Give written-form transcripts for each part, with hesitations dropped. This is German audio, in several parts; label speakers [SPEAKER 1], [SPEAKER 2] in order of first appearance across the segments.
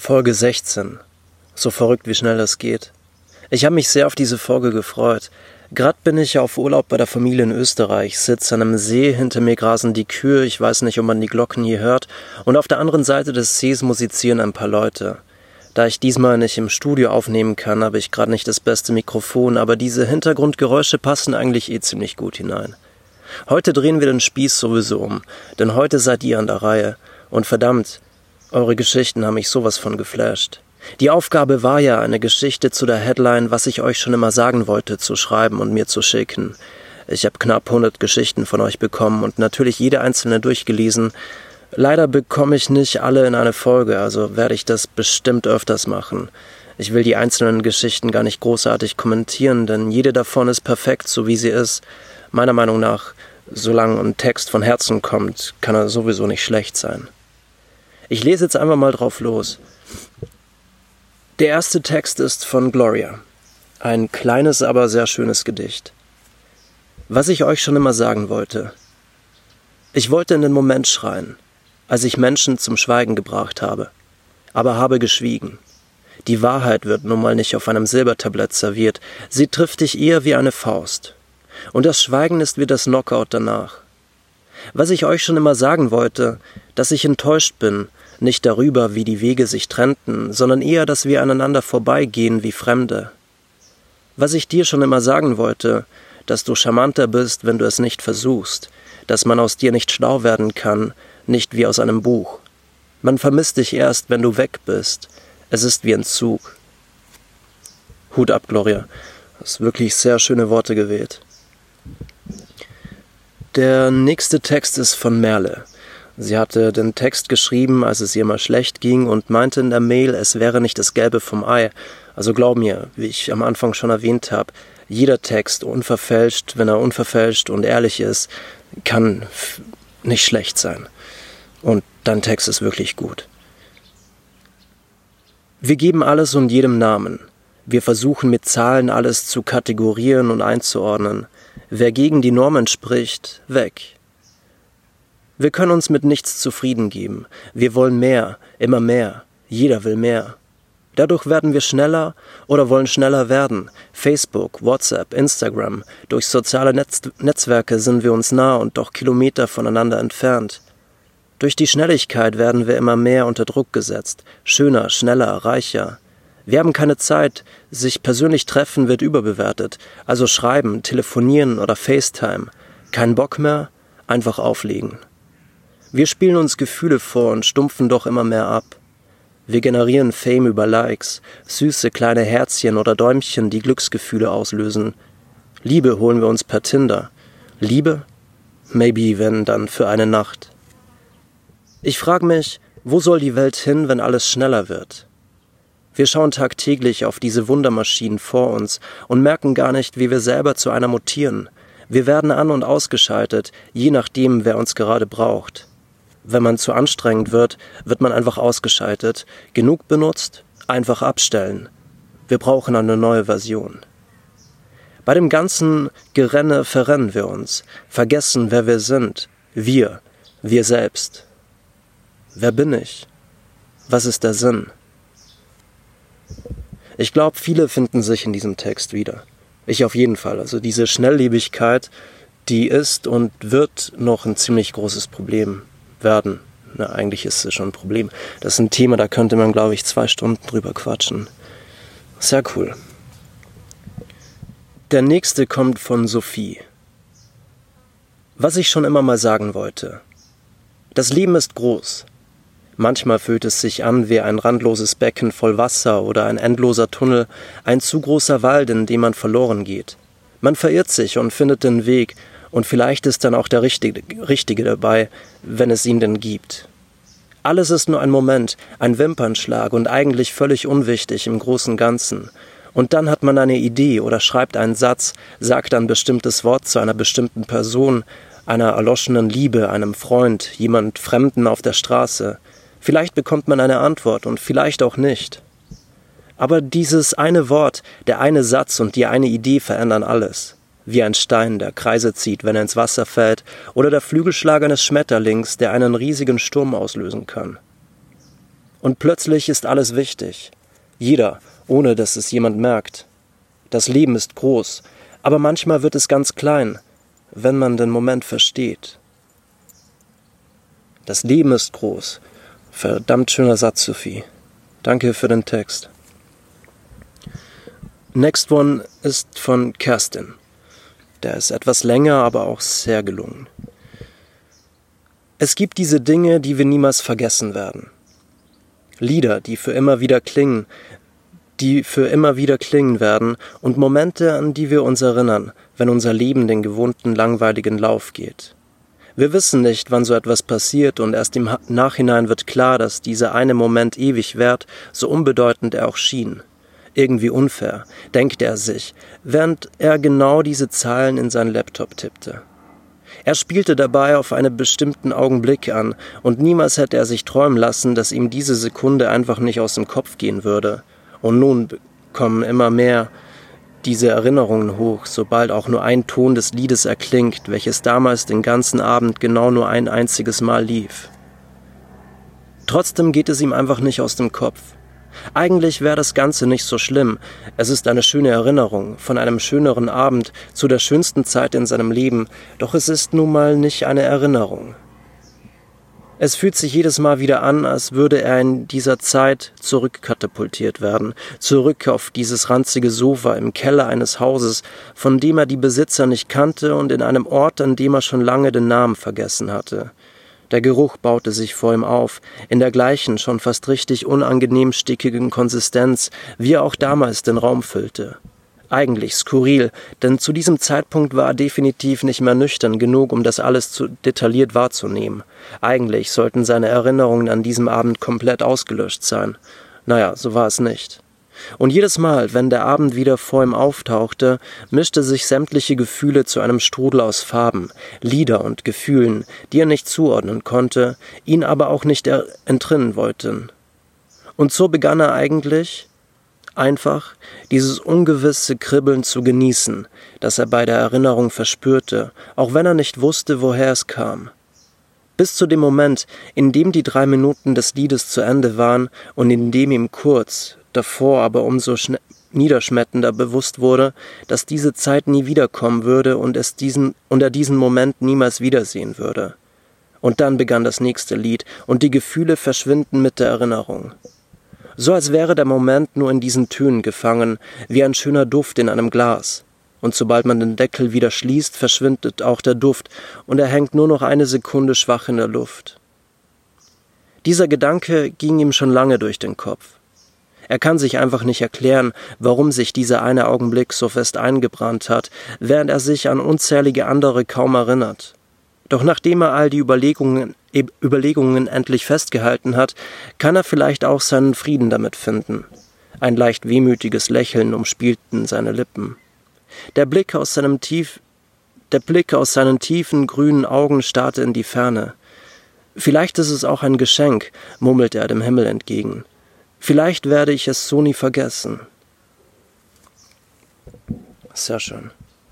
[SPEAKER 1] Folge 16. So verrückt, wie schnell das geht. Ich habe mich sehr auf diese Folge gefreut. Gerade bin ich auf Urlaub bei der Familie in Österreich, sitze an einem See, hinter mir grasen die Kühe, ich weiß nicht, ob man die Glocken hier hört, und auf der anderen Seite des Sees musizieren ein paar Leute. Da ich diesmal nicht im Studio aufnehmen kann, habe ich gerade nicht das beste Mikrofon, aber diese Hintergrundgeräusche passen eigentlich ziemlich gut hinein. Heute drehen wir den Spieß sowieso um, denn heute seid ihr an der Reihe. Und verdammt, eure Geschichten haben mich sowas von geflasht. Die Aufgabe war ja, eine Geschichte zu der Headline, was ich euch schon immer sagen wollte, zu schreiben und mir zu schicken. Ich habe knapp 100 Geschichten von euch bekommen und natürlich jede einzelne durchgelesen. Leider bekomme ich nicht alle in eine Folge, also werde ich das bestimmt öfters machen. Ich will die einzelnen Geschichten gar nicht großartig kommentieren, denn jede davon ist perfekt, so wie sie ist. Meiner Meinung nach, solange ein Text von Herzen kommt, kann er sowieso nicht schlecht sein. Ich lese jetzt einfach mal drauf los. Der erste Text ist von Gloria. Ein kleines, aber sehr schönes Gedicht. Was ich euch schon immer sagen wollte. Ich wollte in den Moment schreien, als ich Menschen zum Schweigen gebracht habe, aber habe geschwiegen. Die Wahrheit wird nun mal nicht auf einem Silbertablett serviert, sie trifft dich eher wie eine Faust. Und das Schweigen ist wie das Knockout danach. Was ich euch schon immer sagen wollte, dass ich enttäuscht bin, nicht darüber, wie die Wege sich trennten, sondern eher, dass wir aneinander vorbeigehen wie Fremde. Was ich dir schon immer sagen wollte, dass du charmanter bist, wenn du es nicht versuchst, dass man aus dir nicht schlau werden kann, nicht wie aus einem Buch. Man vermisst dich erst, wenn du weg bist. Es ist wie ein Zug. Hut ab, Gloria. Du hast wirklich sehr schöne Worte gewählt. Der nächste Text ist von Merle. Sie hatte den Text geschrieben, als es ihr mal schlecht ging und meinte in der Mail, es wäre nicht das Gelbe vom Ei. Also glaub mir, wie ich am Anfang schon erwähnt habe, jeder Text unverfälscht, wenn er unverfälscht und ehrlich ist, kann nicht schlecht sein. Und dein Text ist wirklich gut. Wir geben alles und jedem Namen. Wir versuchen mit Zahlen alles zu kategorieren und einzuordnen. Wer gegen die Normen spricht, weg. Wir können uns mit nichts zufrieden geben. Wir wollen mehr, immer mehr. Jeder will mehr. Dadurch werden wir schneller oder wollen schneller werden. Facebook, WhatsApp, Instagram. Durch soziale Netzwerke sind wir uns nah und doch Kilometer voneinander entfernt. Durch die Schnelligkeit werden wir immer mehr unter Druck gesetzt. Schöner, schneller, reicher. Wir haben keine Zeit. Sich persönlich treffen wird überbewertet. Also schreiben, telefonieren oder FaceTime. Kein Bock mehr? Einfach auflegen. Wir spielen uns Gefühle vor und stumpfen doch immer mehr ab. Wir generieren Fame über Likes, süße kleine Herzchen oder Däumchen, die Glücksgefühle auslösen. Liebe holen wir uns per Tinder. Liebe? Maybe, wenn dann für eine Nacht. Ich frage mich, wo soll die Welt hin, wenn alles schneller wird? Wir schauen tagtäglich auf diese Wundermaschinen vor uns und merken gar nicht, wie wir selber zu einer mutieren. Wir werden an- und ausgeschaltet, je nachdem, wer uns gerade braucht. Wenn man zu anstrengend wird, wird man einfach ausgeschaltet. Genug benutzt, einfach abstellen. Wir brauchen eine neue Version. Bei dem ganzen Gerenne verrennen wir uns, vergessen, wer wir sind. Wir selbst. Wer bin ich? Was ist der Sinn? Ich glaube, viele finden sich in diesem Text wieder. Ich auf jeden Fall. Also diese Schnelllebigkeit, die ist und wird noch ein ziemlich großes Problem werden. Na, eigentlich ist es schon ein Problem. Das ist ein Thema, da könnte man, glaube ich, 2 Stunden drüber quatschen. Sehr cool. Der nächste kommt von Sophie. Was ich schon immer mal sagen wollte. Das Leben ist groß. Manchmal fühlt es sich an wie ein randloses Becken voll Wasser oder ein endloser Tunnel, ein zu großer Wald, in dem man verloren geht. Man verirrt sich und findet den Weg, und vielleicht ist dann auch der Richtige dabei, wenn es ihn denn gibt. Alles ist nur ein Moment, ein Wimpernschlag und eigentlich völlig unwichtig im großen Ganzen. Und dann hat man eine Idee oder schreibt einen Satz, sagt ein bestimmtes Wort zu einer bestimmten Person, einer erloschenen Liebe, einem Freund, jemand Fremden auf der Straße. Vielleicht bekommt man eine Antwort und vielleicht auch nicht. Aber dieses eine Wort, der eine Satz und die eine Idee verändern alles. Wie ein Stein, der Kreise zieht, wenn er ins Wasser fällt, oder der Flügelschlag eines Schmetterlings, der einen riesigen Sturm auslösen kann. Und plötzlich ist alles wichtig. Jeder, ohne dass es jemand merkt. Das Leben ist groß, aber manchmal wird es ganz klein, wenn man den Moment versteht. Das Leben ist groß. Verdammt schöner Satz, Sophie. Danke für den Text. Next one ist von Kerstin. Der ist etwas länger, aber auch sehr gelungen. Es gibt diese Dinge, die wir niemals vergessen werden. Lieder, die für immer wieder klingen werden und Momente, an die wir uns erinnern, wenn unser Leben den gewohnten, langweiligen Lauf geht. Wir wissen nicht, wann so etwas passiert und erst im Nachhinein wird klar, dass dieser eine Moment ewig währt, so unbedeutend er auch schien. Irgendwie unfair, denkt er sich, während er genau diese Zeilen in seinen Laptop tippte. Er spielte dabei auf einen bestimmten Augenblick an und niemals hätte er sich träumen lassen, dass ihm diese Sekunde einfach nicht aus dem Kopf gehen würde. Und nun kommen immer mehr diese Erinnerungen hoch, sobald auch nur ein Ton des Liedes erklingt, welches damals den ganzen Abend genau nur ein einziges Mal lief. Trotzdem geht es ihm einfach nicht aus dem Kopf. Eigentlich wäre das Ganze nicht so schlimm. Es ist eine schöne Erinnerung von einem schöneren Abend zu der schönsten Zeit in seinem Leben, doch es ist nun mal nicht eine Erinnerung. Es fühlt sich jedes Mal wieder an, als würde er in dieser Zeit zurückkatapultiert werden, zurück auf dieses ranzige Sofa im Keller eines Hauses, von dem er die Besitzer nicht kannte und in einem Ort, an dem er schon lange den Namen vergessen hatte. Der Geruch baute sich vor ihm auf, in der gleichen, schon fast richtig unangenehm stickigen Konsistenz, wie er auch damals den Raum füllte. Eigentlich skurril, denn zu diesem Zeitpunkt war er definitiv nicht mehr nüchtern genug, um das alles zu detailliert wahrzunehmen. Eigentlich sollten seine Erinnerungen an diesem Abend komplett ausgelöscht sein. Naja, so war es nicht. Und jedes Mal, wenn der Abend wieder vor ihm auftauchte, mischte sich sämtliche Gefühle zu einem Strudel aus Farben, Lieder und Gefühlen, die er nicht zuordnen konnte, ihn aber auch nicht entrinnen wollten. Und so begann er eigentlich einfach dieses ungewisse Kribbeln zu genießen, das er bei der Erinnerung verspürte, auch wenn er nicht wusste, woher es kam. Bis zu dem Moment, in dem die 3 Minuten des Liedes zu Ende waren und in dem ihm kurz davor aber umso niederschmetternder bewusst wurde, dass diese Zeit nie wiederkommen würde und er diesen Moment niemals wiedersehen würde. Und dann begann das nächste Lied, und die Gefühle verschwinden mit der Erinnerung. So als wäre der Moment nur in diesen Tönen gefangen, wie ein schöner Duft in einem Glas. Und sobald man den Deckel wieder schließt, verschwindet auch der Duft, und er hängt nur noch eine Sekunde schwach in der Luft. Dieser Gedanke ging ihm schon lange durch den Kopf. Er kann sich einfach nicht erklären, warum sich dieser eine Augenblick so fest eingebrannt hat, während er sich an unzählige andere kaum erinnert. Doch nachdem er all die Überlegungen endlich festgehalten hat, kann er vielleicht auch seinen Frieden damit finden. Ein leicht wehmütiges Lächeln umspielten seine Lippen. Der Blick aus seinen tiefen, grünen Augen starrte in die Ferne. Vielleicht ist es auch ein Geschenk, murmelte er dem Himmel entgegen. Vielleicht werde ich es so nie vergessen. Sehr schön.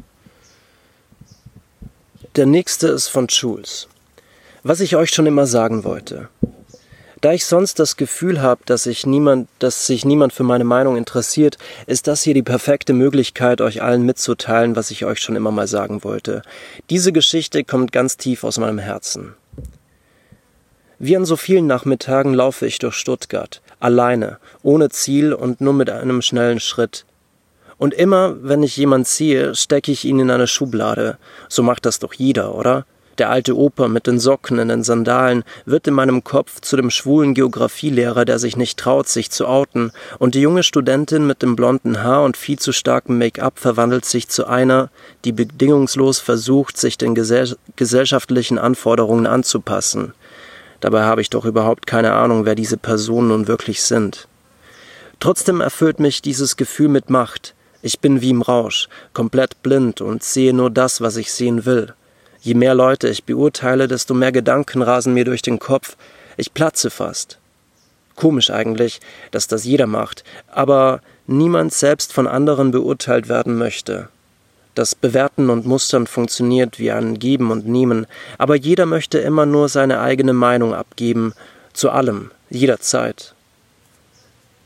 [SPEAKER 1] Der nächste ist von Jules. Was ich euch schon immer sagen wollte. Da ich sonst das Gefühl habe, dass sich niemand für meine Meinung interessiert, ist das hier die perfekte Möglichkeit, euch allen mitzuteilen, was ich euch schon immer mal sagen wollte. Diese Geschichte kommt ganz tief aus meinem Herzen. Wie an so vielen Nachmittagen laufe ich durch Stuttgart, alleine, ohne Ziel und nur mit einem schnellen Schritt. Und immer, wenn ich jemanden sehe, stecke ich ihn in eine Schublade. So macht das doch jeder, oder? Der alte Opa mit den Socken in den Sandalen wird in meinem Kopf zu dem schwulen Geographielehrer, der sich nicht traut, sich zu outen, und die junge Studentin mit dem blonden Haar und viel zu starkem Make-up verwandelt sich zu einer, die bedingungslos versucht, sich den gesellschaftlichen Anforderungen anzupassen. Dabei habe ich doch überhaupt keine Ahnung, wer diese Personen nun wirklich sind. Trotzdem erfüllt mich dieses Gefühl mit Macht. Ich bin wie im Rausch, komplett blind und sehe nur das, was ich sehen will. Je mehr Leute ich beurteile, desto mehr Gedanken rasen mir durch den Kopf. Ich platze fast. Komisch eigentlich, dass das jeder macht, aber niemand selbst von anderen beurteilt werden möchte. Das Bewerten und Mustern funktioniert wie ein Geben und Nehmen, aber jeder möchte immer nur seine eigene Meinung abgeben, zu allem, jederzeit.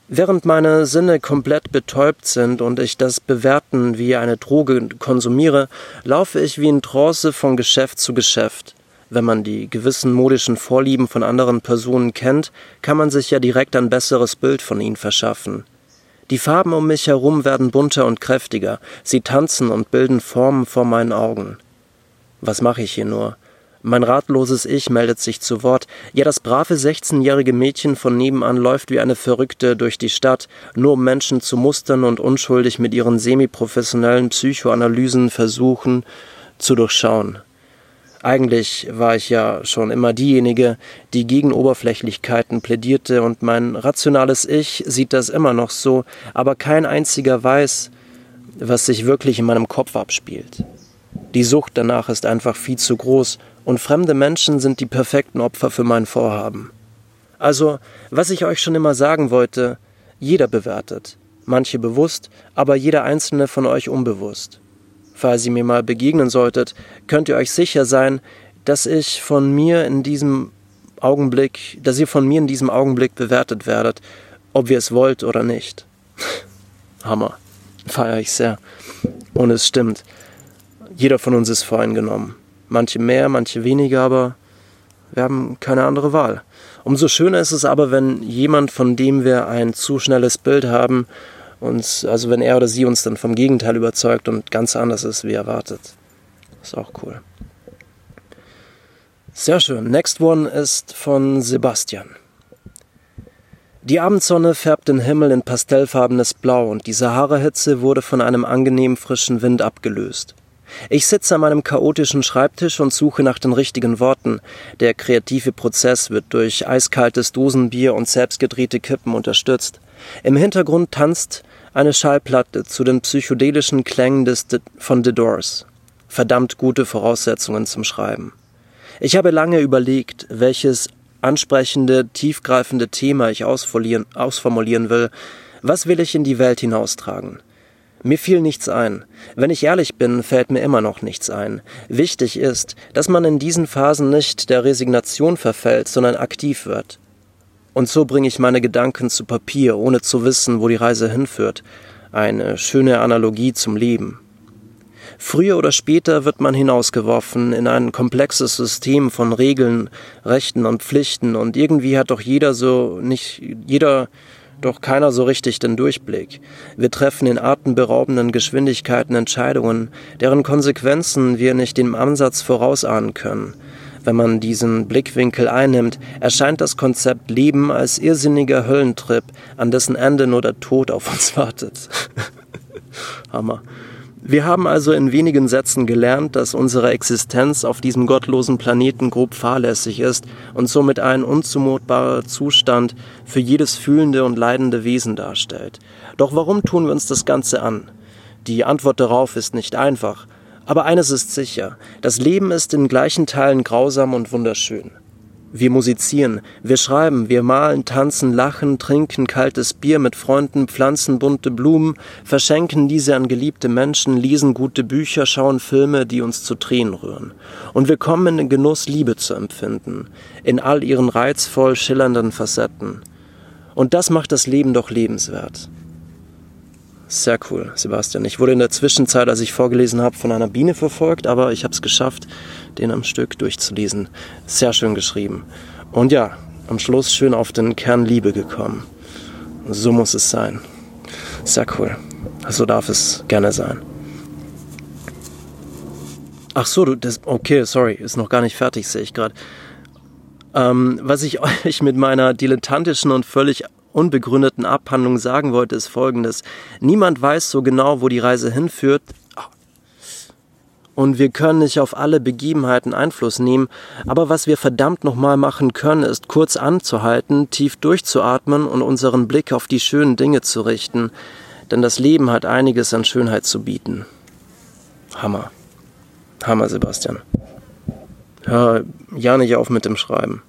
[SPEAKER 1] Während meine Sinne komplett betäubt sind und ich das Bewerten wie eine Droge konsumiere, laufe ich wie in Trance von Geschäft zu Geschäft. Wenn man die gewissen modischen Vorlieben von anderen Personen kennt, kann man sich ja direkt ein besseres Bild von ihnen verschaffen. Die Farben um mich herum werden bunter und kräftiger, sie tanzen und bilden Formen vor meinen Augen. Was mache ich hier nur? Mein ratloses Ich meldet sich zu Wort. Ja, das brave 16-jährige Mädchen von nebenan läuft wie eine Verrückte durch die Stadt, nur um Menschen zu mustern und unschuldig mit ihren semi-professionellen Psychoanalysen versuchen zu durchschauen. Eigentlich war ich ja schon immer diejenige, die gegen Oberflächlichkeiten plädierte, und mein rationales Ich sieht das immer noch so, aber kein einziger weiß, was sich wirklich in meinem Kopf abspielt. Die Sucht danach ist einfach viel zu groß, und fremde Menschen sind die perfekten Opfer für mein Vorhaben. Also, was ich euch schon immer sagen wollte, jeder bewertet, manche bewusst, aber jeder einzelne von euch unbewusst. Falls ihr mir mal begegnen solltet, könnt ihr euch sicher sein, dass ihr von mir in diesem Augenblick bewertet werdet, ob ihr es wollt oder nicht. Hammer. Feiere ich sehr. Und es stimmt. Jeder von uns ist voreingenommen. Manche mehr, manche weniger, aber wir haben keine andere Wahl. Umso schöner ist es aber, wenn jemand, von dem wir ein zu schnelles Bild haben, wenn er oder sie uns dann vom Gegenteil überzeugt und ganz anders ist, wie erwartet. Ist auch cool. Sehr schön. Next one ist von Sebastian. Die Abendsonne färbt den Himmel in pastellfarbenes Blau und die Sahara-Hitze wurde von einem angenehm frischen Wind abgelöst. Ich sitze an meinem chaotischen Schreibtisch und suche nach den richtigen Worten. Der kreative Prozess wird durch eiskaltes Dosenbier und selbstgedrehte Kippen unterstützt. Im Hintergrund tanzt eine Schallplatte zu den psychedelischen Klängen von The Doors. Verdammt gute Voraussetzungen zum Schreiben. Ich habe lange überlegt, welches ansprechende, tiefgreifende Thema ich ausformulieren will. Was will ich in die Welt hinaustragen? Mir fiel nichts ein. Wenn ich ehrlich bin, fällt mir immer noch nichts ein. Wichtig ist, dass man in diesen Phasen nicht der Resignation verfällt, sondern aktiv wird. Und so bringe ich meine Gedanken zu Papier, ohne zu wissen, wo die Reise hinführt. Eine schöne Analogie zum Leben. Früher oder später wird man hinausgeworfen in ein komplexes System von Regeln, Rechten und Pflichten, und irgendwie hat doch keiner so richtig den Durchblick. Wir treffen in atemberaubenden Geschwindigkeiten Entscheidungen, deren Konsequenzen wir nicht im Ansatz vorausahnen können. Wenn man diesen Blickwinkel einnimmt, erscheint das Konzept Leben als irrsinniger Höllentrip, an dessen Ende nur der Tod auf uns wartet. Hammer. Wir haben also in wenigen Sätzen gelernt, dass unsere Existenz auf diesem gottlosen Planeten grob fahrlässig ist und somit ein unzumutbarer Zustand für jedes fühlende und leidende Wesen darstellt. Doch warum tun wir uns das Ganze an? Die Antwort darauf ist nicht einfach, aber eines ist sicher: Das Leben ist in gleichen Teilen grausam und wunderschön. Wir musizieren, wir schreiben, wir malen, tanzen, lachen, trinken kaltes Bier mit Freunden, pflanzen bunte Blumen, verschenken diese an geliebte Menschen, lesen gute Bücher, schauen Filme, die uns zu Tränen rühren. Und wir kommen in den Genuss, Liebe zu empfinden, in all ihren reizvoll schillernden Facetten. Und das macht das Leben doch lebenswert. Sehr cool, Sebastian. Ich wurde in der Zwischenzeit, als ich vorgelesen habe, von einer Biene verfolgt, aber ich habe es geschafft, den am Stück durchzulesen. Sehr schön geschrieben. Und ja, am Schluss schön auf den Kern Liebe gekommen. So muss es sein. Sehr cool. So darf es gerne sein. Ach so, okay, sorry, ist noch gar nicht fertig, sehe ich gerade. Was ich euch mit meiner dilettantischen und völlig unbegründeten Abhandlung sagen wollte, ist Folgendes: Niemand weiß so genau, wo die Reise hinführt, und wir können nicht auf alle Begebenheiten Einfluss nehmen, aber was wir verdammt nochmal machen können, ist kurz anzuhalten, tief durchzuatmen und unseren Blick auf die schönen Dinge zu richten, denn das Leben hat einiges an Schönheit zu bieten. Hammer. Hammer, Sebastian. Hör ja nicht auf mit dem Schreiben.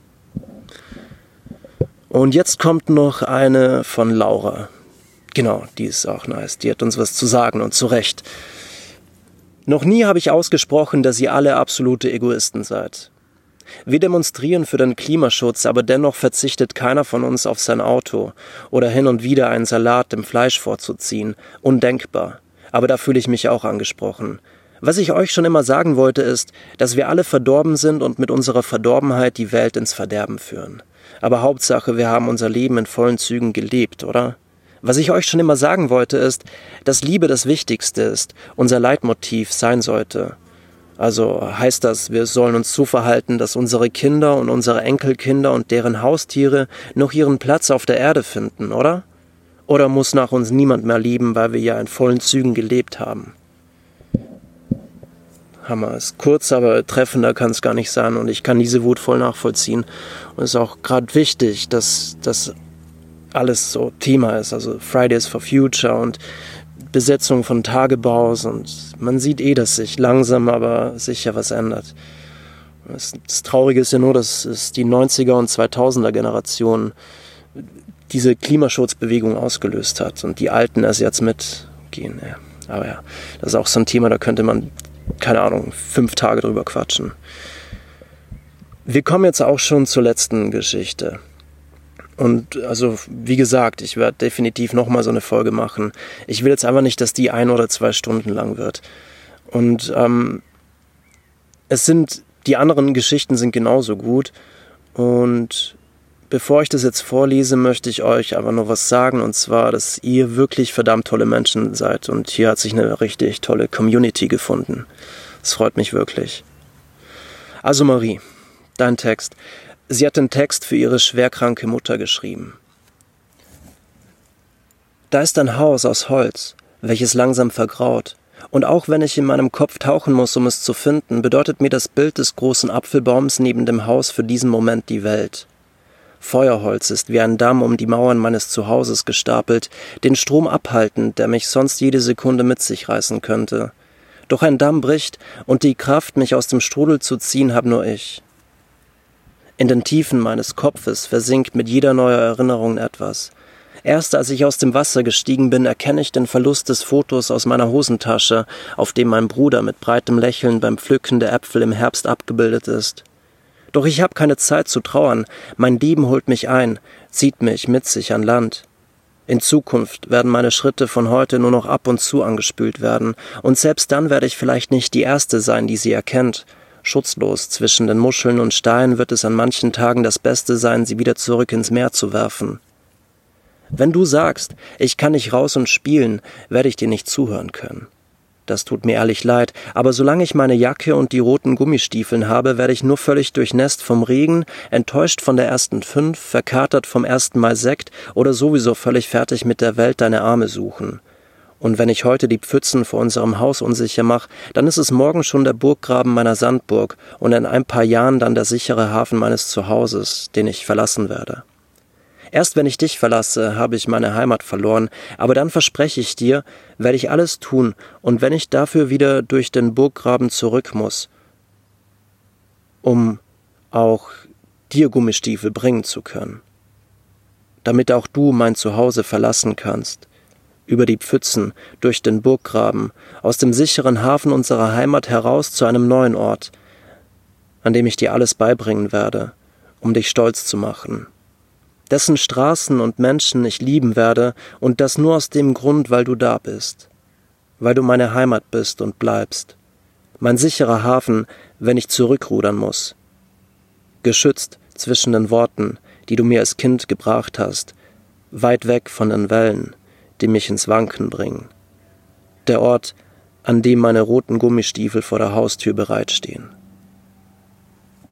[SPEAKER 1] Und jetzt kommt noch eine von Laura. Genau, die ist auch nice. Die hat uns was zu sagen, und zu Recht. Noch nie habe ich ausgesprochen, dass ihr alle absolute Egoisten seid. Wir demonstrieren für den Klimaschutz, aber dennoch verzichtet keiner von uns auf sein Auto oder hin und wieder einen Salat dem Fleisch vorzuziehen. Undenkbar. Aber da fühle ich mich auch angesprochen. Was ich euch schon immer sagen wollte, ist, dass wir alle verdorben sind und mit unserer Verdorbenheit die Welt ins Verderben führen. Aber Hauptsache, wir haben unser Leben in vollen Zügen gelebt, oder? Was ich euch schon immer sagen wollte, ist, dass Liebe das Wichtigste ist, unser Leitmotiv sein sollte. Also heißt das, wir sollen uns so verhalten, dass unsere Kinder und unsere Enkelkinder und deren Haustiere noch ihren Platz auf der Erde finden, oder? Oder muss nach uns niemand mehr lieben, weil wir ja in vollen Zügen gelebt haben? Hammer. Ist kurz, aber treffender kann es gar nicht sein und ich kann diese Wut voll nachvollziehen. Und es ist auch gerade wichtig, dass das alles so Thema ist, also Fridays for Future und Besetzung von Tagebaus und man sieht dass sich langsam, aber sicher was ändert. Das Traurige ist ja nur, dass es die 90er und 2000er Generation diese Klimaschutzbewegung ausgelöst hat und die Alten erst jetzt mitgehen. Ja. Aber ja, das ist auch so ein Thema, da könnte man, keine Ahnung, 5 Tage drüber quatschen. Wir kommen jetzt auch schon zur letzten Geschichte. Und also, wie gesagt, ich werde definitiv nochmal so eine Folge machen. Ich will jetzt einfach nicht, dass die 1 oder 2 Stunden lang wird. Und die anderen Geschichten sind genauso gut. Und bevor ich das jetzt vorlese, möchte ich euch aber noch was sagen. Und zwar, dass ihr wirklich verdammt tolle Menschen seid. Und hier hat sich eine richtig tolle Community gefunden. Das freut mich wirklich. Also Marie, dein Text. Sie hat den Text für ihre schwerkranke Mutter geschrieben. Da ist ein Haus aus Holz, welches langsam vergraut, und auch wenn ich in meinem Kopf tauchen muss, um es zu finden, bedeutet mir das Bild des großen Apfelbaums neben dem Haus für diesen Moment die Welt. Feuerholz ist wie ein Damm um die Mauern meines Zuhauses gestapelt, den Strom abhaltend, der mich sonst jede Sekunde mit sich reißen könnte. Doch ein Damm bricht, und die Kraft, mich aus dem Strudel zu ziehen, habe nur ich. In den Tiefen meines Kopfes versinkt mit jeder neuen Erinnerung etwas. Erst als ich aus dem Wasser gestiegen bin, erkenne ich den Verlust des Fotos aus meiner Hosentasche, auf dem mein Bruder mit breitem Lächeln beim Pflücken der Äpfel im Herbst abgebildet ist. Doch ich habe keine Zeit zu trauern, mein Leben holt mich ein, zieht mich mit sich an Land. In Zukunft werden meine Schritte von heute nur noch ab und zu angespült werden, und selbst dann werde ich vielleicht nicht die Erste sein, die sie erkennt. Schutzlos zwischen den Muscheln und Steinen wird es an manchen Tagen das Beste sein, sie wieder zurück ins Meer zu werfen. Wenn du sagst, ich kann nicht raus und spielen, werde ich dir nicht zuhören können. Das tut mir ehrlich leid, aber solange ich meine Jacke und die roten Gummistiefeln habe, werde ich nur völlig durchnässt vom Regen, enttäuscht von der ersten 5, verkatert vom ersten Mal Sekt oder sowieso völlig fertig mit der Welt deine Arme suchen. Und wenn ich heute die Pfützen vor unserem Haus unsicher mache, dann ist es morgen schon der Burggraben meiner Sandburg und in ein paar Jahren dann der sichere Hafen meines Zuhauses, den ich verlassen werde. Erst wenn ich dich verlasse, habe ich meine Heimat verloren, aber dann verspreche ich dir, werde ich alles tun, und wenn ich dafür wieder durch den Burggraben zurück muss, um auch dir Gummistiefel bringen zu können, damit auch du mein Zuhause verlassen kannst, über die Pfützen, durch den Burggraben, aus dem sicheren Hafen unserer Heimat heraus zu einem neuen Ort, an dem ich dir alles beibringen werde, um dich stolz zu machen, dessen Straßen und Menschen ich lieben werde, und das nur aus dem Grund, weil du da bist, weil du meine Heimat bist und bleibst, mein sicherer Hafen, wenn ich zurückrudern muss, geschützt zwischen den Worten, die du mir als Kind gebracht hast, weit weg von den Wellen, die mich ins Wanken bringen. Der Ort, an dem meine roten Gummistiefel vor der Haustür bereitstehen.